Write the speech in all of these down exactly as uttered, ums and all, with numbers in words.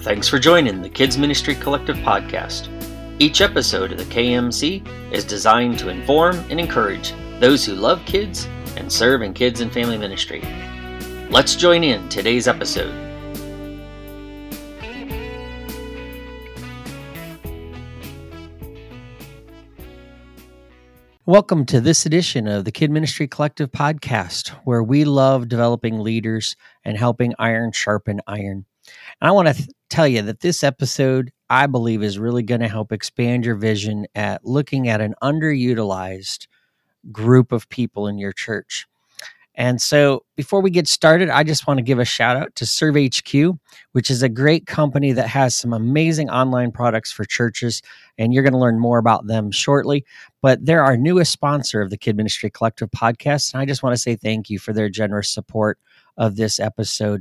Thanks for joining the Kids Ministry Collective podcast. Each episode of the K M C is designed to inform and encourage those who love kids and serve in kids and family ministry. Let's join in today's episode. Welcome to this edition of the Kid Ministry Collective podcast, where we love developing leaders and helping iron sharpen iron. And I want to th- tell you that this episode, I believe, is really going to help expand your vision at looking at an underutilized group of people in your church. And so before we get started, I just want to give a shout out to Serve H Q, which is a great company that has some amazing online products for churches, and you're going to learn more about them shortly. But they're our newest sponsor of the Kid Ministry Collective podcast, and I just want to say thank you for their generous support of this episode.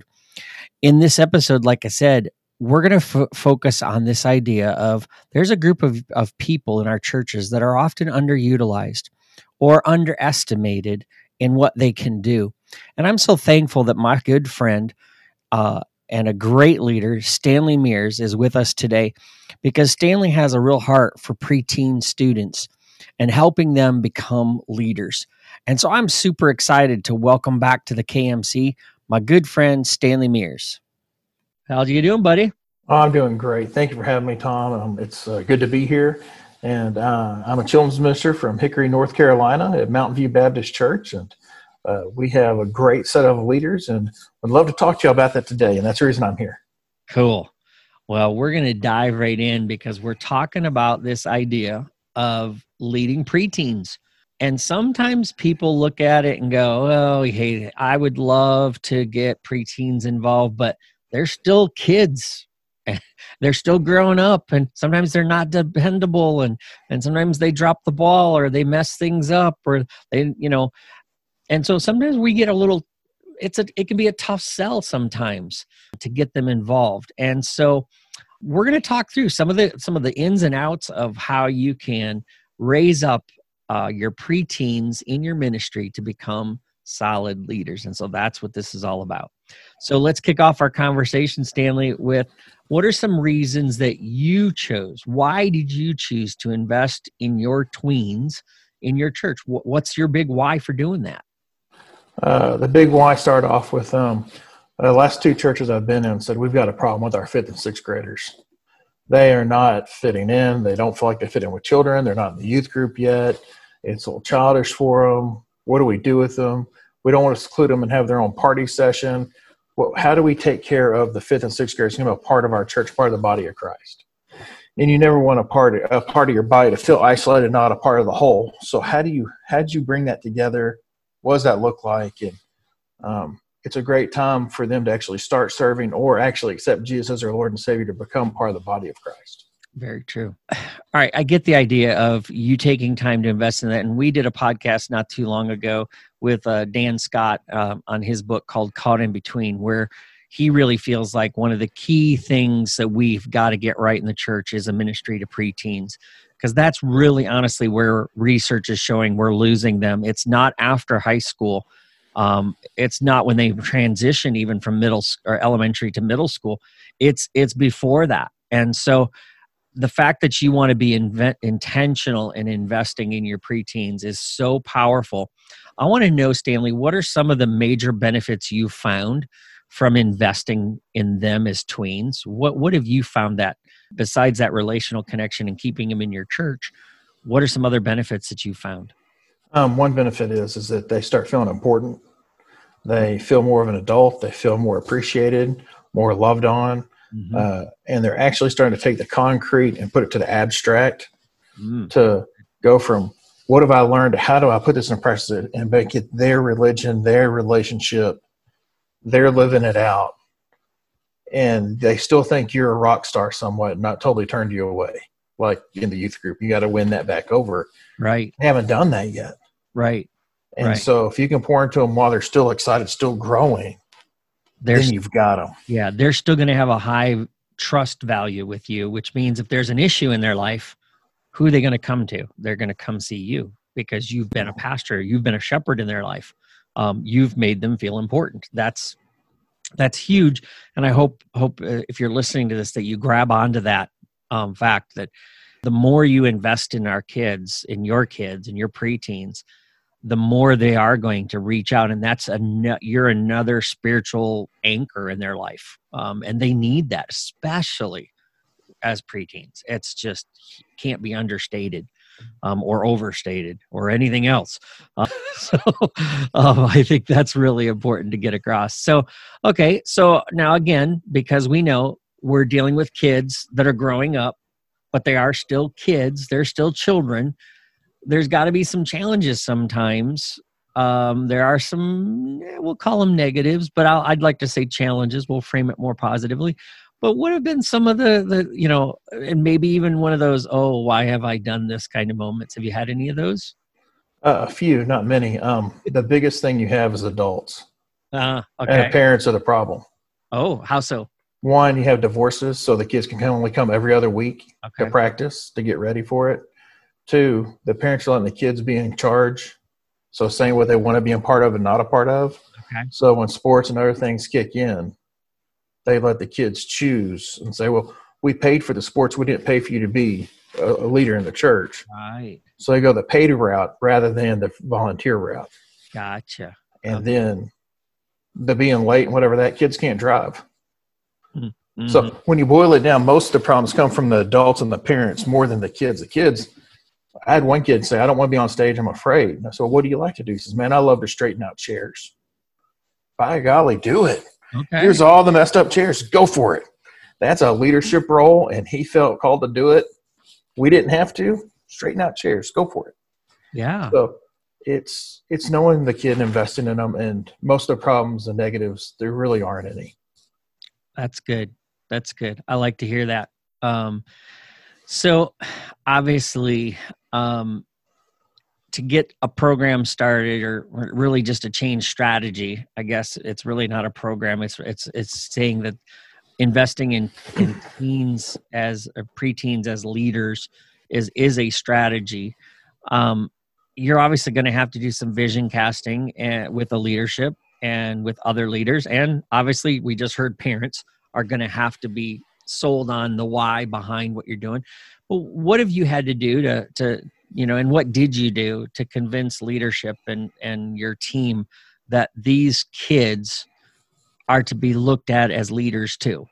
In this episode, like I said, we're going to f- focus on this idea of there's a group of, of people in our churches that are often underutilized or underestimated in what they can do. And I'm so thankful that my good friend uh, and a great leader, Stanley Mears, is with us today, because Stanley has a real heart for preteen students and helping them become leaders. And so I'm super excited to welcome back to the K M C my good friend, Stanley Mears. How are you doing, buddy? Oh, I'm doing great. Thank you for having me, Tom. Um, it's uh, good to be here. And uh, I'm a children's minister from Hickory, North Carolina at Mountain View Baptist Church. And uh, we have a great set of leaders, and I'd love to talk to you about that today. And that's the reason I'm here. Cool. Well, we're going to dive right in because we're talking about this idea of leading preteens. And sometimes people look at it and go, oh, hey, I would love to get preteens involved, but they're still kids. They're still growing up, and sometimes they're not dependable, and, and sometimes they drop the ball or they mess things up, or they, you know, and so sometimes we get a little, it's a, it can be a tough sell sometimes to get them involved. And so we're going to talk through some of the, some of the ins and outs of how you can raise up Uh, your preteens in your ministry to become solid leaders. And so that's what this is all about. So let's kick off our conversation, Stanley, with what are some reasons that you chose? Why did you choose to invest in your tweens in your church? What's your big why for doing that? Uh, the big why started off with um, the last two churches I've been in said, we've got a problem with our fifth and sixth graders. They are not fitting in. They don't feel like they fit in with children. They're not in the youth group yet. It's a little childish for them. What do we do with them? We don't want to seclude them and have their own party session. Well, how do we take care of the fifth and sixth graders who are a part of our church, part of the body of Christ? And you never want a part, a part of your body to feel isolated, not a part of the whole. So how do you, how did you bring that together? What does that look like? And um, it's a great time for them to actually start serving or actually accept Jesus as their Lord and Savior to become part of the body of Christ. Very true. All right. I get the idea of you taking time to invest in that. And we did a podcast not too long ago with uh, Dan Scott uh, on his book called Caught in Between, where he really feels like one of the key things that we've got to get right in the church is a ministry to preteens, because that's really honestly where research is showing we're losing them. It's not after high school. Um, it's not when they transition even from middle or elementary to middle school. It's it's before that. And so the fact that you want to be invent, intentional in investing in your preteens is so powerful. I want to know, Stanley, what are some of the major benefits you found from investing in them as tweens? What what have you found that, besides that relational connection and keeping them in your church, what are some other benefits that you found? Um, one benefit is, is that they start feeling important. They feel more of an adult. They feel more appreciated, more loved on. Mm-hmm. Uh, and they're actually starting to take the concrete and put it to the abstract mm. to go from what have I learned to how do I put this in practice and make it their religion, their relationship. They're living it out. And they still think you're a rock star somewhat, not totally turned you away. Like in the youth group, you got to win that back over. Right. They haven't done that yet. Right. And right. so if you can pour into them while they're still excited, still growing, They're, then you've got them. Yeah, they're still going to have a high trust value with you, which means if there's an issue in their life, who are they going to come to? They're going to come see you because you've been a pastor. You've been a shepherd in their life. Um, you've made them feel important. That's That's huge. And I hope, hope uh, if you're listening to this, that you grab onto that um, fact that the more you invest in our kids, in your kids, in your preteens, the more they are going to reach out. And that's a, you're another spiritual anchor in their life. Um, and they need that, especially as preteens. It's just can't be understated um, or overstated or anything else. Uh, so um, I think that's really important to get across. So, okay. So now again, because we know we're dealing with kids that are growing up, but they are still kids. They're still children. There's got to be some challenges sometimes. Um, there are some, we'll call them negatives, but I'll, I'd like to say challenges. We'll frame it more positively. But what have been some of the, the, you know, and maybe even one of those, oh, why have I done this kind of moments? Have you had any of those? Uh, a few, not many. Um, the biggest thing you have is adults. Uh, okay. And parents are the problem. Oh, how so? One, you have divorces, so the kids can only come every other week Okay. to practice, to get ready for it. Two, the parents are letting the kids be in charge, so saying what they want to be a part of and not a part of. Okay. So when sports and other things kick in, they let the kids choose and say, well, we paid for the sports. We didn't pay for you to be a, a leader in the church. Right. So they go the paid route rather than the volunteer route. Gotcha. And Okay. then the being late and whatever, that kids can't drive. Mm-hmm. So when you boil it down, most of the problems come from the adults and the parents more than the kids. The kids, I had one kid say, I don't want to be on stage. I'm afraid. And I said, well, what do you like to do? He says, man, I love to straighten out chairs. By golly, do it. Okay. Here's all the messed up chairs. Go for it. That's a leadership role, and he felt called to do it. We didn't have to. Straighten out chairs. Go for it. Yeah. So it's it's knowing the kid and investing in them, and most of the problems and negatives, there really aren't any. That's good. That's good. I like to hear that. Um, so obviously, um, to get a program started, or really just to change strategy, I guess it's really not a program. It's it's it's saying that investing in, in teens as or preteens as leaders is is a strategy. Um, you're obviously going to have to do some vision casting and with the leadership and with other leaders, and obviously we just heard parents are going to have to be sold on the why behind what you're doing. But what have you had to do to to you know, and what did you do to convince leadership and and your team that these kids are to be looked at as leaders too?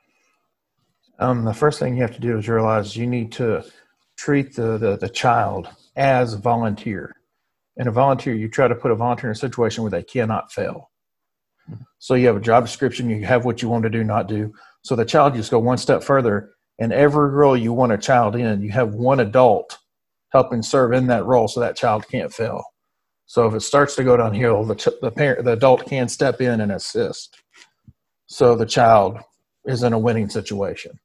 Um, the first thing you have to do is realize you need to treat the, the, the child as a volunteer. And a volunteer, you try to put a volunteer in a situation where they cannot fail. So you have a job description, you have what you want to do, not do. So the child, you just go one step further, and every role you want a child in, you have one adult helping serve in that role so that child can't fail. So if it starts to go downhill, the, ch- the parent, the adult can step in and assist. So the child is in a winning situation.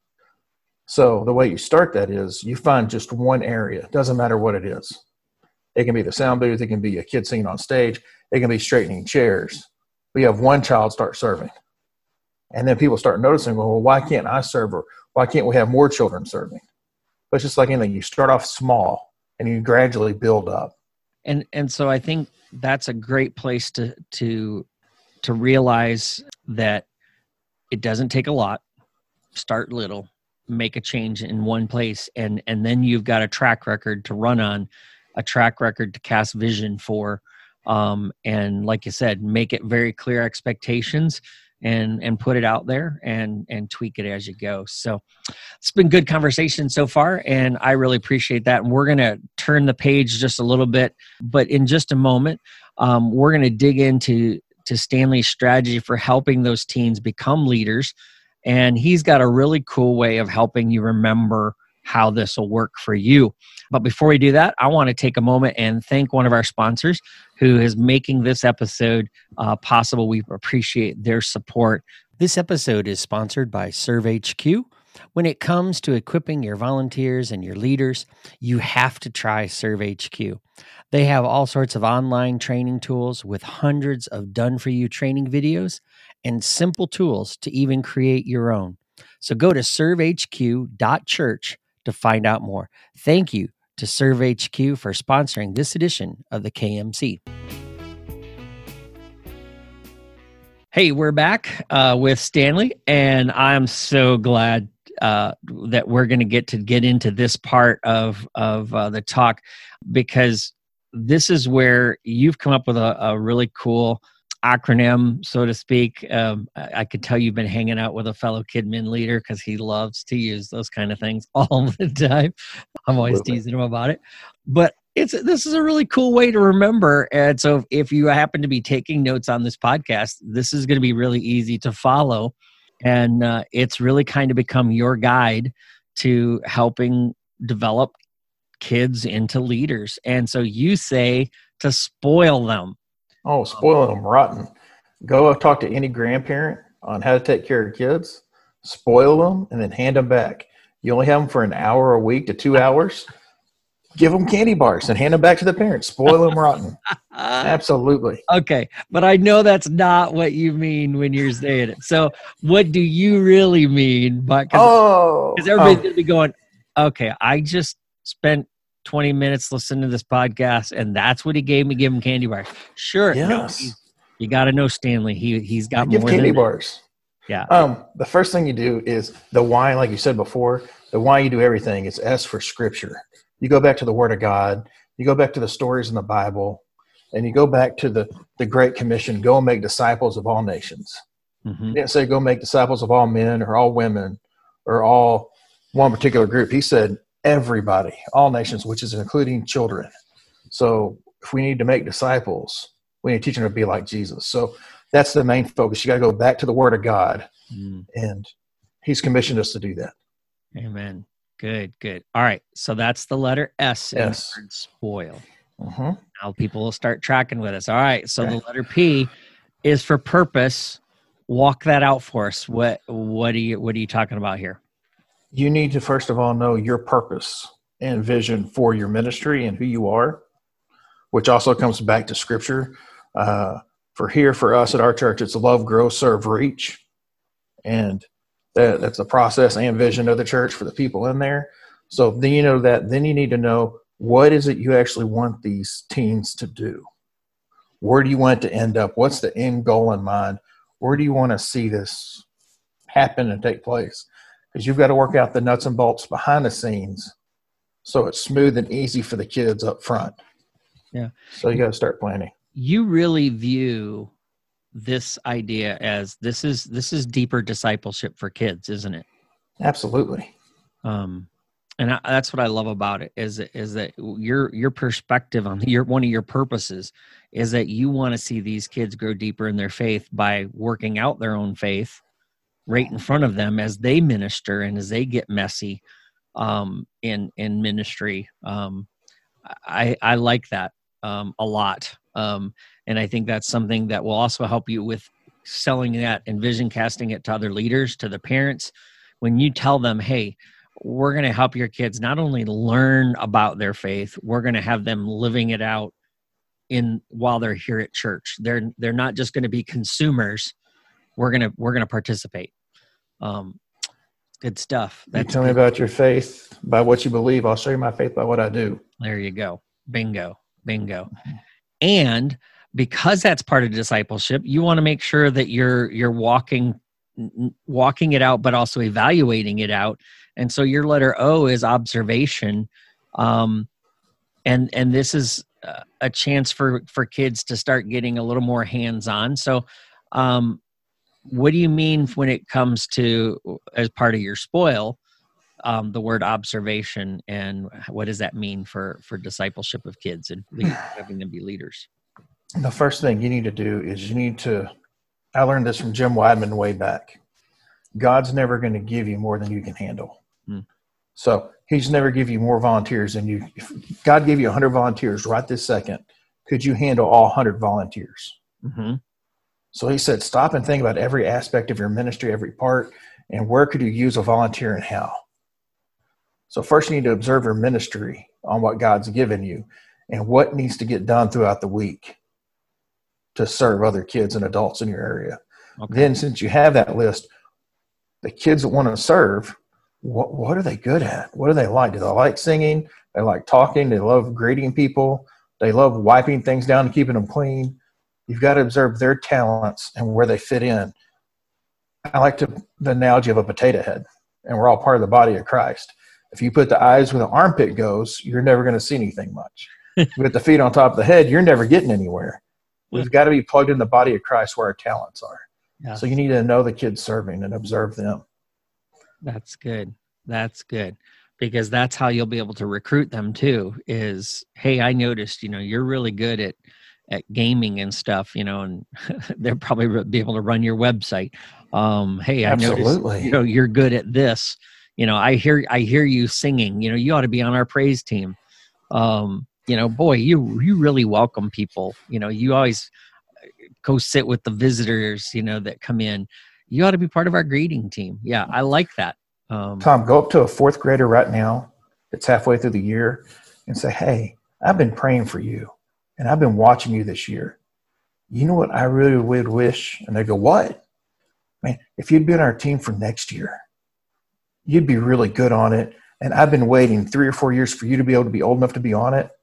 So the way you start that is you find just one area. It doesn't matter what it is. It can be the sound booth. It can be a kid singing on stage. It can be straightening chairs. But you have one child start serving. And then people start noticing, well, why can't I serve? Or why can't we have more children serving? But it's just like anything. You start off small and you gradually build up. And and so I think that's a great place to to to realize that it doesn't take a lot. Start little, make a change in one place, and and then you've got a track record to run on, a track record to cast vision for, um, and like you said, make it very clear expectations and and put it out there and and tweak it as you go. So it's been good conversation so far, and I really appreciate that. And we're going to turn the page just a little bit, but in just a moment, um, we're going to dig into to Stanley's strategy for helping those teens become leaders. And he's got a really cool way of helping you remember how this will work for you. But before we do that, I want to take a moment and thank one of our sponsors who is making this episode uh, possible. We appreciate their support. This episode is sponsored by ServeHQ. When it comes to equipping your volunteers and your leaders, you have to try ServeHQ. They have all sorts of online training tools with hundreds of done-for-you training videos and simple tools to even create your own. So go to serve h q dot church to find out more. Thank you to ServeHQ for sponsoring this edition of the K M C. Hey, we're back uh, with Stanley, and I'm so glad uh, that we're going to get to get into this part of of uh, the talk, because this is where you've come up with a, a really cool acronym, so to speak. Um, I, I could tell you've been hanging out with a fellow KidMin leader because he loves to use those kind of things all the time. I'm always Absolutely. teasing him about it, but it's this is a really cool way to remember. And so if you happen to be taking notes on this podcast, this is going to be really easy to follow. And uh, it's really kind of become your guide to helping develop kids into leaders. And so you say to spoil them. Oh, spoiling them rotten. Go talk to any grandparent on how to take care of kids, spoil them, and then hand them back. You only have them for an hour a week to two hours. Give them candy bars and hand them back to the parents. Spoil them rotten. Absolutely. Okay, but I know that's not what you mean when you're saying it. So what do you really mean? But because oh, everybody's um, going to be going, okay, I just spent twenty minutes listening to this podcast, and that's what he gave me, give him candy bars. Sure. yes. No, he, you got to know Stanley. He, he's got I more give candy than bars. That. Yeah. Um, the first thing you do is the why, like you said before, the why you do everything is S for scripture. You go back to the Word of God. You go back to the stories in the Bible, and you go back to the, the Great Commission, go and make disciples of all nations. Mm-hmm. He didn't say go make disciples of all men or all women or all one particular group. He said everybody, all nations, which is including children. So if we need to make disciples, we need to teach them to be like Jesus. So that's the main focus. You got to go back to the Word of God, mm. and He's commissioned us to do that. Amen. Good, good. All right. So that's the letter S in S. the word spoil. Uh-huh. Now people will start tracking with us. All right. So okay. The letter P is for purpose. Walk that out for us. What what are you what are you talking about here? You need to first of all know your purpose and vision for your ministry and who you are, which also comes back to Scripture. Uh, for here, for us at our church, it's love, grow, serve, reach, and that, that's the process and vision of the church for the people in there. So then you know that. Then you need to know, what is it you actually want these teens to do? Where do you want it to end up? What's the end goal in mind? Where do you want to see this happen and take place? Because you've got to work out the nuts and bolts behind the scenes so it's smooth and easy for the kids up front. Yeah. So you got to start planning. You really view this idea as this is this is deeper discipleship for kids, isn't it? Absolutely. Um, and I, that's what I love about it is is that your your perspective on your one of your purposes is that you want to see these kids grow deeper in their faith by working out their own faith right in front of them as they minister and as they get messy um, in in ministry. Um, I I like that um, a lot. Um, and I think that's something that will also help you with selling that and vision casting it to other leaders, to the parents. When you tell them, hey, we're going to help your kids not only learn about their faith, we're going to have them living it out in while they're here at church. They're they're not just going to be consumers. We're gonna we're gonna participate. Um, good stuff. That's you tell good. me about your faith by what you believe. I'll show you my faith by what I do. There you go. Bingo. Bingo. And because that's part of discipleship, you want to make sure that you're you're walking walking it out, but also evaluating it out. And so your letter O is observation, um, and and this is a chance for for kids to start getting a little more hands-on. So, um, what do you mean when it comes to, as part of your spoil, um, the word observation, and what does that mean for for discipleship of kids and having them be leaders? The first thing you need to do is you need to, I learned this from Jim Weidman way back. God's never going to give you more than you can handle. Hmm. So he's never give you more volunteers than you. If God gave you one hundred volunteers right this second, could you handle all one hundred volunteers? Mm-hmm. So he said, stop and think about every aspect of your ministry, every part, and where could you use a volunteer and how? So first you need to observe your ministry on what God's given you and what needs to get done throughout the week to serve other kids and adults in your area. Okay. Then since you have that list, the kids that want to serve, what, what are they good at? What do they like? Do they like singing? They like talking? They love greeting people? They love wiping things down and keeping them clean? You've got to observe their talents and where they fit in. I like to, the analogy of a potato head, and we're all part of the body of Christ. If you put the eyes where the armpit goes, you're never going to see anything much. If you put the feet on top of the head, you're never getting anywhere. We've got to be plugged in the body of Christ where our talents are. Yes. So you need to know the kids serving and observe them. That's good. That's good. Because that's how you'll be able to recruit them too, is, hey, I noticed, you know, you're really good at, at gaming and stuff, you know, and they'll probably be able to run your website. Um, hey, I Absolutely. noticed, you know, you're good at this. You know, I hear, I hear you singing, you know, you ought to be on our praise team. Um, you know, boy, you, you really welcome people. You know, you always go sit with the visitors, you know, that come in. You ought to be part of our greeting team. Yeah. I like that. Um, Tom, go up to a fourth grader right now that's halfway through the year and say, hey, I've been praying for you and I've been watching you this year. You know what I really would wish? And they go, what? Man, if you'd been our team for next year, you'd be really good on it. And I've been waiting three or four years for you to be able to be old enough to be on it.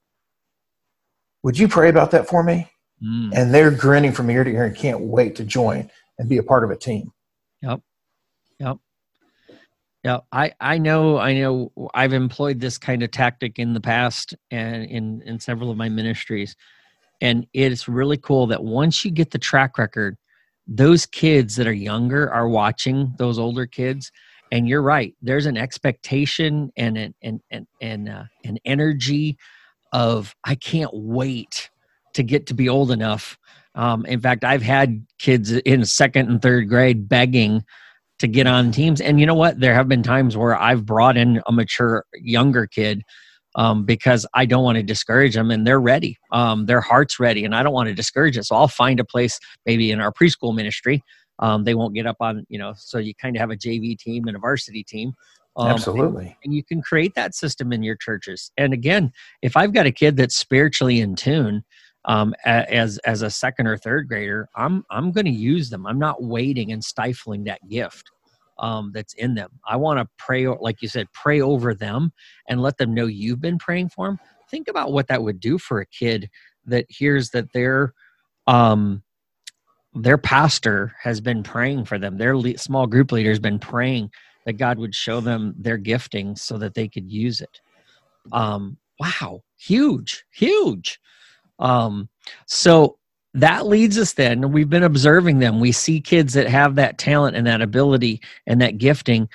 Would you pray about that for me? Mm. And they're grinning from ear to ear and can't wait to join and be a part of a team. Yep. Yep. Yeah, I, I know, I know I've employed this kind of tactic in the past and in, in several of my ministries. And it's really cool that once you get the track record, those kids that are younger are watching those older kids. And you're right. There's an expectation and an, and, and, and, uh, an energy of, I can't wait to get to be old enough. Um, in fact, I've had kids in second and third grade begging to get on teams. And you know what? There have been times where I've brought in a mature younger kid um, because I don't want to discourage them, and they're ready. Um, their heart's ready, and I don't want to discourage it. So I'll find a place maybe in our preschool ministry. Um, they won't get up on, you know, so you kind of have a J V team and a varsity team. Um, Absolutely. And, and you can create that system in your churches. And again, if I've got a kid that's spiritually in tune, Um, as as a second or third grader, I'm I'm going to use them. I'm not waiting and stifling that gift um, that's in them. I want to pray, like you said, pray over them and let them know you've been praying for them. Think about what that would do for a kid that hears that their um, their pastor has been praying for them. Their le- small group leader has been praying that God would show them their gifting so that they could use it. Um, wow, huge, huge. Um, so that leads us then, we've been observing them. We see kids that have that talent and that ability and that gifting.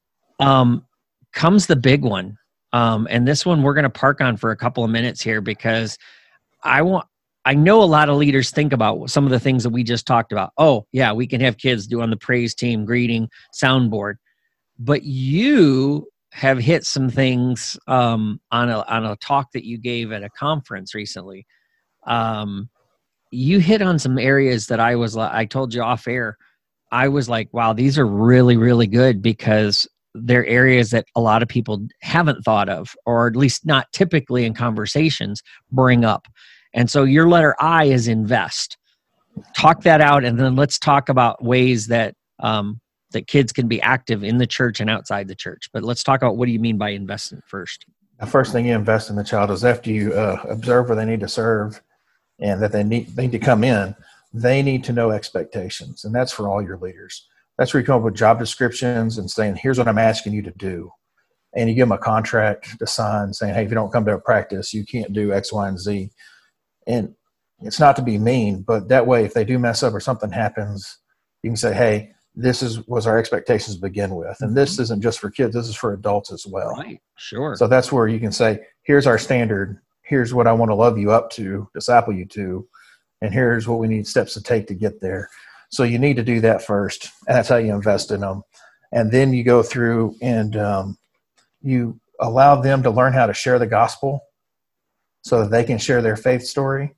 Um, comes the big one. Um, and this one we're going to park on for a couple of minutes here because I want, I know a lot of leaders think about some of the things that we just talked about. Oh yeah, we can have kids do on the praise team, greeting, soundboard, but you have hit some things, um, on a, on a talk that you gave at a conference recently. Um, you hit on some areas that I was, I told you off air. I was like, wow, these are really, really good because they're areas that a lot of people haven't thought of, or at least not typically in conversations bring up. And so your letter I is invest. Talk that out. And then let's talk about ways that, um, that kids can be active in the church and outside the church. But let's talk about what do you mean by investment first? The first thing you invest in the child is after you uh, observe where they need to serve and that they need, they need to come in, they need to know expectations. And that's for all your leaders. That's where you come up with job descriptions and saying, here's what I'm asking you to do. And you give them a contract to sign saying, hey, if you don't come to a practice, you can't do X, Y, and Z. And it's not to be mean, but that way, if they do mess up or something happens, you can say, hey, this is was our expectations to begin with. And this isn't just for kids, this is for adults as well. Right, sure. So that's where you can say, here's our standard. Here's what I want to love you up to, disciple you to, and here's what we need steps to take to get there. So you need to do that first, and that's how you invest in them. And then you go through and um, you allow them to learn how to share the gospel so that they can share their faith story.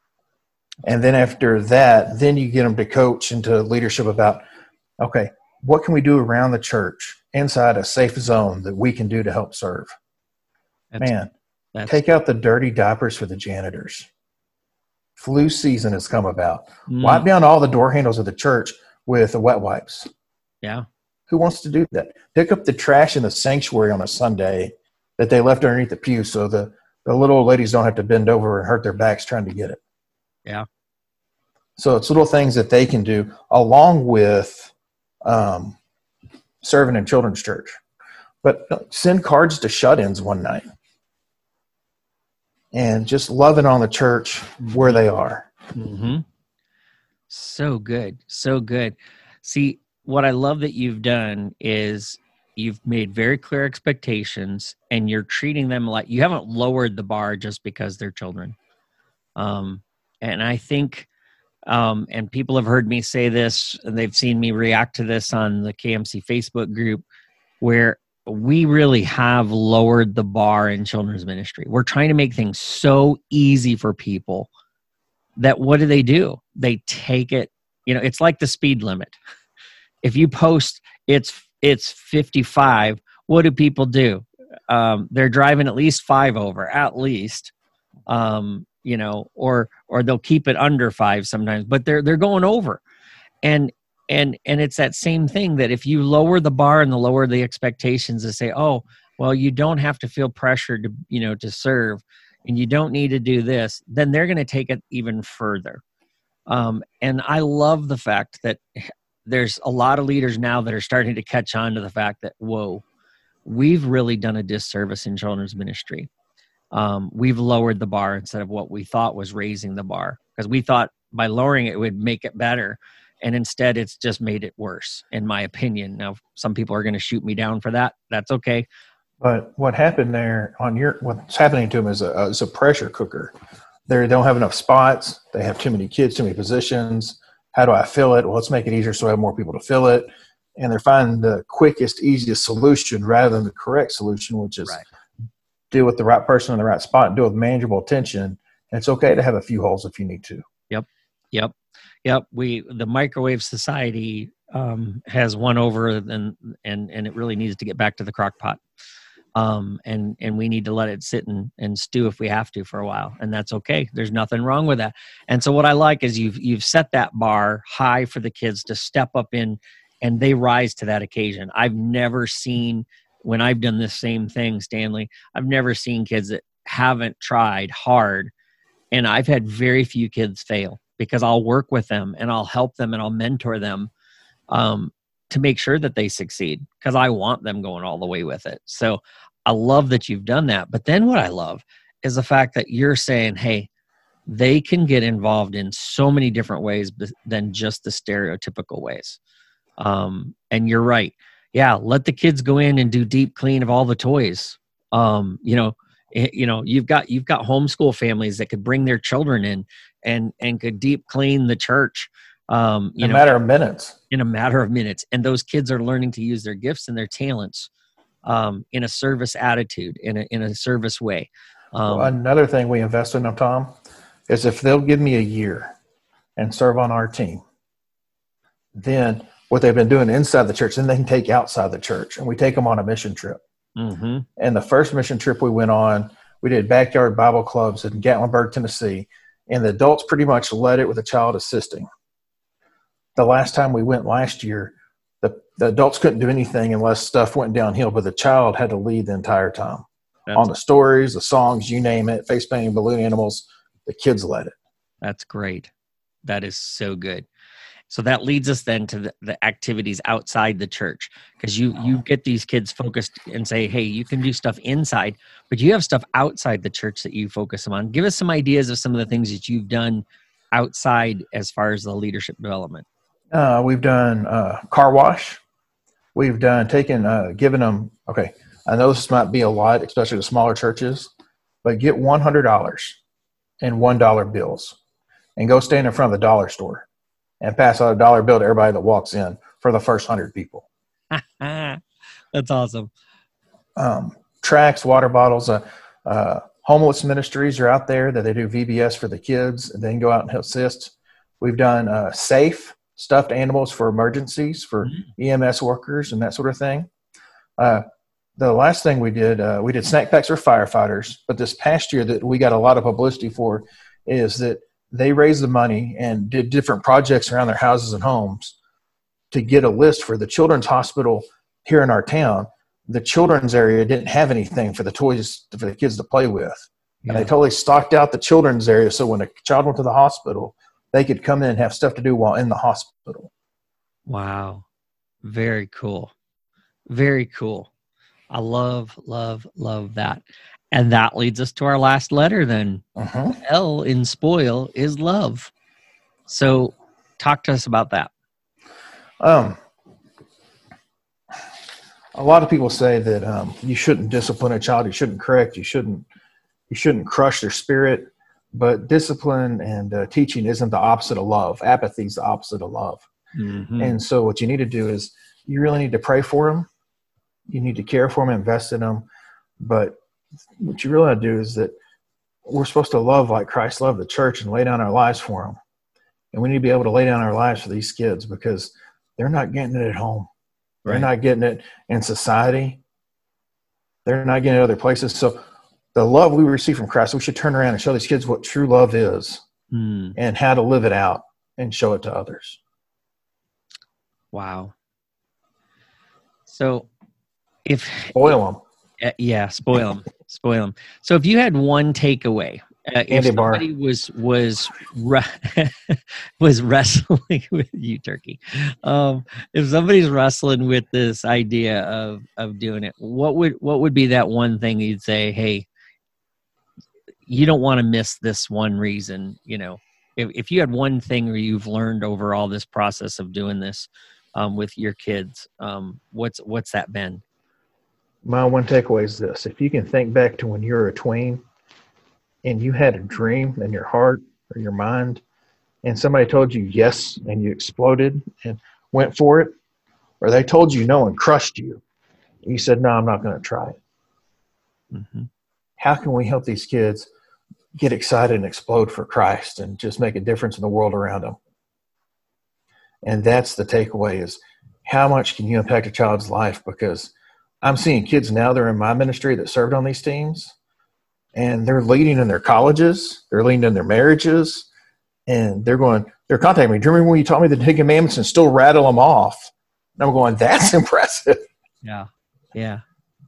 And then after that, then you get them to coach into leadership about, okay, what can we do around the church inside a safe zone that we can do to help serve? That's, Man, that's, take out the dirty diapers for the janitors. Flu season has come about. Mm. Wipe down all the door handles of the church with the wet wipes. Yeah. Who wants to do that? Pick up the trash in the sanctuary on a Sunday that they left underneath the pew so the, the little old ladies don't have to bend over and hurt their backs trying to get it. Yeah. So it's little things that they can do along with um, serving in children's church. But send cards to shut-ins one night and just loving on the church where they are. Mm-hmm. So good. So good. See, what I love that you've done is you've made very clear expectations and you're treating them like you haven't lowered the bar just because they're children. Um, and I think, um, and people have heard me say this, and they've seen me react to this on the K M C Facebook group, where we really have lowered the bar in children's ministry. We're trying to make things so easy for people that what do they do? They take it, you know, it's like the speed limit. If you post it's it's fifty-five, what do people do? Um, they're driving at least five over, at least, um, you know, or or they'll keep it under five sometimes, but they're they're going over, and and and it's that same thing that if you lower the bar and the lower the expectations to say, oh, well, you don't have to feel pressured to you know to serve, and you don't need to do this, then they're going to take it even further. Um, and I love the fact that there's a lot of leaders now that are starting to catch on to the fact that, whoa, we've really done a disservice in children's ministry. Um, we've lowered the bar instead of what we thought was raising the bar, because we thought by lowering it, it would make it better. And instead, it's just made it worse, in my opinion. Now, some people are going to shoot me down for that. That's okay. But what happened there on your, what's happening to them is a, is a pressure cooker. They don't have enough spots. They have too many kids, too many positions. How do I fill it? Well, let's make it easier so I have more people to fill it. And they're finding the quickest, easiest solution rather than the correct solution, which is right. Deal with the right person in the right spot, do it with manageable attention. And it's okay to have a few holes if you need to. Yep. Yep. Yep. We, the microwave society um, has won over, and, and, and it really needs to get back to the crock pot. Um, and, and we need to let it sit and, and stew if we have to for a while. And that's okay. There's nothing wrong with that. And so what I like is you've, you've set that bar high for the kids to step up in, and they rise to that occasion. I've never seen, when I've done this same thing, Stanley, I've never seen kids that haven't tried hard. And I've had very few kids fail, because I'll work with them and I'll help them and I'll mentor them um, to make sure that they succeed, because I want them going all the way with it. So I love that you've done that. But then what I love is the fact that you're saying, hey, they can get involved in so many different ways than just the stereotypical ways. Um, and you're right. Yeah, let the kids go in and do deep clean of all the toys. Um, you know, it, you know, you've got you've got homeschool families that could bring their children in and and could deep clean the church. Um, you in a know, matter of minutes. In a matter of minutes, and those kids are learning to use their gifts and their talents um, in a service attitude, in a in a service way. Um, well, another thing we invest in them, Tom, is if they'll give me a year and serve on our team, then what they've been doing inside the church, then they can take outside the church, and we take them on a mission trip. Mm-hmm. And the first mission trip we went on, we did backyard Bible clubs in Gatlinburg, Tennessee, and the adults pretty much led it with a child assisting. The last time we went last year, the, the adults couldn't do anything unless stuff went downhill, but the child had to lead the entire time. That's on the stories, the songs, you name it, face painting, balloon animals, the kids led it. That's great. That is so good. So that leads us then to the, the activities outside the church, because you you get these kids focused and say, hey, you can do stuff inside, but you have stuff outside the church that you focus them on. Give us some ideas of some of the things that you've done outside as far as the leadership development. Uh, we've done uh, car wash. We've done taken, uh, given them, okay, I know this might be a lot, especially the smaller churches, but get one hundred dollars in one dollar bills and go stand in front of the dollar store and pass out a dollar bill to everybody that walks in for the first hundred people. That's awesome. Um, tracts, water bottles, uh, uh, homeless ministries are out there that they do V B S for the kids, and they can go out and assist. We've done uh, safe stuffed animals for emergencies for mm-hmm. E M S workers and that sort of thing. Uh, the last thing we did, uh, we did snack packs for firefighters, but this past year that we got a lot of publicity for is that they raised the money and did different projects around their houses and homes to get a list for the children's hospital here in our town. The children's area didn't have anything for the toys for the kids to play with. Yeah. And they totally stocked out the children's area. So when a child went to the hospital, they could come in and have stuff to do while in the hospital. Wow. Very cool. Very cool. I love, love, love that. And that leads us to our last letter then. Uh-huh. L in spoil is love. So talk to us about that. Um, a lot of people say that um, you shouldn't discipline a child. You shouldn't correct. You shouldn't, you shouldn't crush their spirit. But discipline and uh, teaching isn't the opposite of love. Apathy is the opposite of love. Mm-hmm. And so what you need to do is you really need to pray for them. You need to care for them, invest in them. But what you really want to do is that we're supposed to love like Christ loved the church and lay down our lives for them. And we need to be able to lay down our lives for these kids because they're not getting it at home. They're Right. not getting it in society. They're not getting it other places. So the love we receive from Christ, we should turn around and show these kids what true love is Mm. and how to live it out and show it to others. Wow. So if Spoil them. Uh, yeah, spoil them, spoil them. So if you had one takeaway, uh, if Candy bar. somebody was was re- was wrestling with you, turkey, um, if somebody's wrestling with this idea of of doing it, what would what would be that one thing you'd say? Hey, you don't want to miss this one reason. You know, if if you had one thing where you've learned over all this process of doing this um, with your kids, um, what's what's that been? My one takeaway is this. If you can think back to when you were a tween and you had a dream in your heart or your mind and somebody told you yes and you exploded and went for it, or they told you no and crushed you, you said, no, I'm not going to try it. Mm-hmm. How can we help these kids get excited and explode for Christ and just make a difference in the world around them? And that's the takeaway is how much can you impact a child's life? Because I'm seeing kids now, they're in my ministry that served on these teams, and they're leading in their colleges, they're leading in their marriages, and they're going, they're contacting me. Do you remember when you taught me the Ten Commandments and still rattle them off? And I'm going, that's impressive. Yeah. Yeah.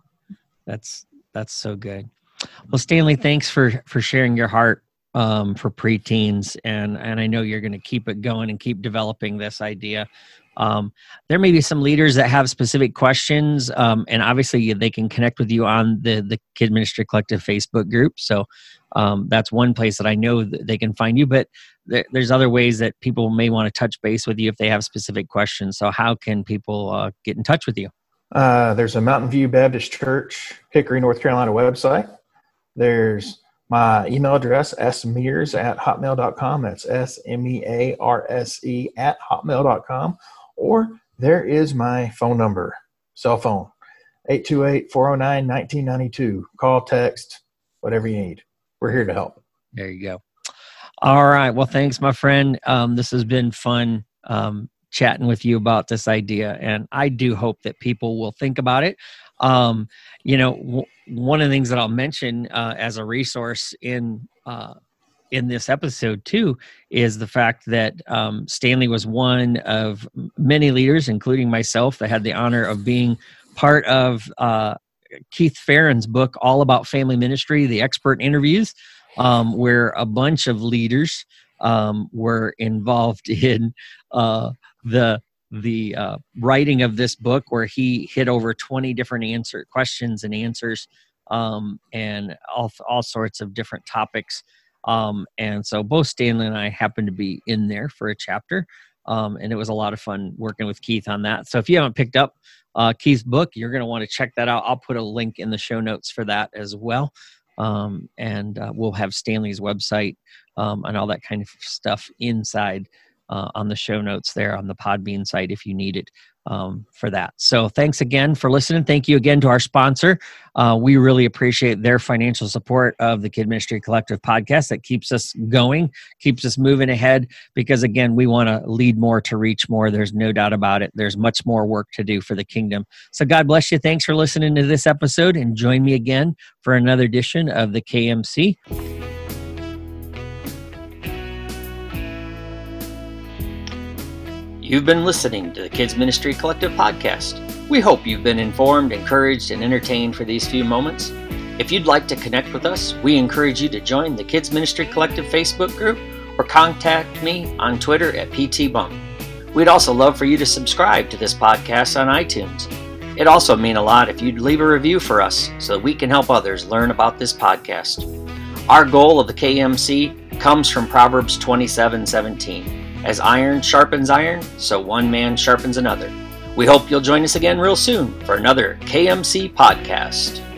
That's, that's so good. Well, Stanley, thanks for, for sharing your heart um, for preteens. And, and I know you're going to keep it going and keep developing this idea. Um, there may be some leaders that have specific questions, um, and obviously they can connect with you on the, the Kid Ministry Collective Facebook group. So um, that's one place that I know that they can find you, but there, there's other ways that people may want to touch base with you if they have specific questions. So how can people uh, get in touch with you? Uh, there's a Mountain View Baptist Church, Hickory, North Carolina website. There's my email address, s mears at hotmail dot com. That's S M E A R S E at hotmail dot com. Or there is my phone number, cell phone, eight two eight, four oh nine, nineteen ninety-two. Call, text, whatever you need. We're here to help. There you go. All right. Well, thanks, my friend. Um, this has been fun um, chatting with you about this idea, and I do hope that people will think about it. Um, you know, w- one of the things that I'll mention uh, as a resource in uh, in this episode too is the fact that um, Stanley was one of many leaders, including myself, that had the honor of being part of uh, Keith Farron's book, All About Family Ministry, the expert interviews, um, where a bunch of leaders um, were involved in uh, the the uh, writing of this book, where he hit over twenty different answer questions and answers, um, and all all sorts of different topics. Um, and so both Stanley and I happened to be in there for a chapter, um, and it was a lot of fun working with Keith on that. So if you haven't picked up uh, Keith's book, you're going to want to check that out. I'll put a link in the show notes for that as well. Um, and uh, we'll have Stanley's website um, and all that kind of stuff inside uh, on the show notes there on the Podbean site if you need it um, for that. So thanks again for listening. Thank you again to our sponsor. Uh, we really appreciate their financial support of the Kid Ministry Collective podcast that keeps us going, keeps us moving ahead, because again, we want to lead more to reach more. There's no doubt about it. There's much more work to do for the kingdom. So God bless you. Thanks for listening to this episode, and join me again for another edition of the K M C. You've been listening to the Kids Ministry Collective podcast. We hope you've been informed, encouraged, and entertained for these few moments. If you'd like to connect with us, we encourage you to join the Kids Ministry Collective Facebook group or contact me on Twitter at P T Bunk. We'd also love for you to subscribe to this podcast on iTunes. It'd also mean a lot if you'd leave a review for us so that we can help others learn about this podcast. Our goal of the K M C comes from Proverbs twenty-seven seventeen. As iron sharpens iron, so one man sharpens another. We hope you'll join us again real soon for another K M C podcast.